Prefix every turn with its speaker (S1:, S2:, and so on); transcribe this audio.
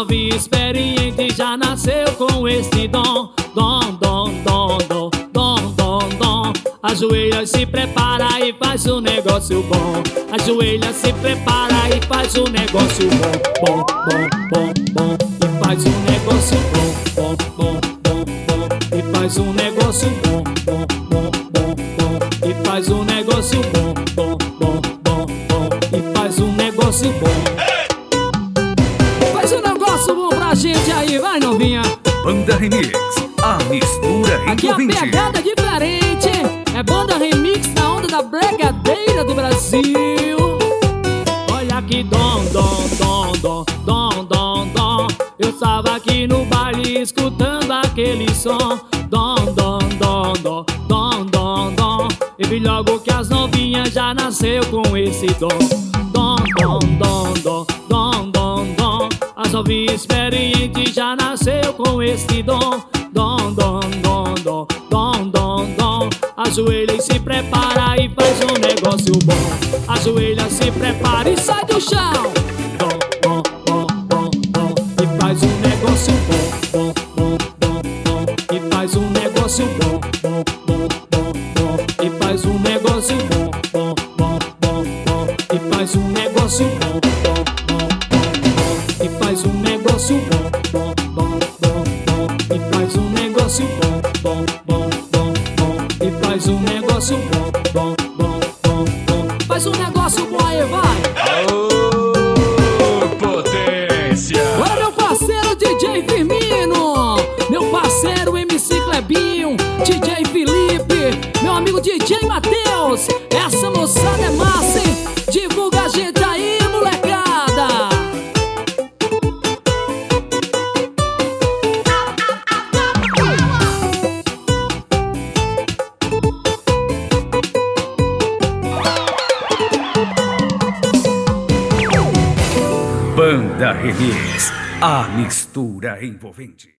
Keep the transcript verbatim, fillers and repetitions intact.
S1: novinha experiente já nasceu com esse dom. Dom, dom, dom, dom, dom, dom, dom. Ajoelha e se prepara e faz um negócio bom. Ajoelha, se prepara e faz um negócio bom. Bom, bom, bom, bom. E faz um negócio bom. Bom, bom, bom, bom. E faz um negócio bom. Bom, bom, bom, bom. E faz um negócio bom. Bom, bom, bom, bom. E faz um negócio bom. Faz um negócio bom pra gente aí, vai novinha.
S2: Banda Remix, a mistura
S1: aqui
S2: envolvente.
S1: A pegada diferente. É Banda Remix na onda da bregadeira do Brasil. Olha que dom, dom, dom, dom, dom, dom, dom. Eu estava aqui no baile escutando aquele som. Dom, dom, dom, dom, dom, dom, dom. E vi logo que as novinhas já nasceu com esse dom. Dom, dom, dom, dom, dom, dom, dom. As novinhas experientes já nasceu com esse dom. Dom, dom, dom, dom, dom, dom, dom. Ajoelha e se prepara e faz um negócio bom. Ajoelha, se prepara e sai do chão. Dom, dom, dom, dom, dom. E faz um negócio bom. Bom, bom, bom, bom. E faz um negócio bom. Bom, bom, bom, bom. E faz um negócio bom. Bom, bom, bom, bom. E faz um negócio bom. Bom, bom, bom, bom. E faz um negócio bom. Bom, bom, bom, bom. E faz um negócio bom. Bom, bom, bom, bom. E faz um negócio bom. Bom, bom, bom, bom. Faz um negócio bom aí, vai.
S2: Aô, potência.
S1: Olha meu parceiro D J Firmino, meu parceiro M C Clebinho, D J Felipe, meu amigo D J Matheus. Essa moçada é massa, hein? Divulga a gente aí, molecada.
S2: Banda Remix, a mistura envolvente.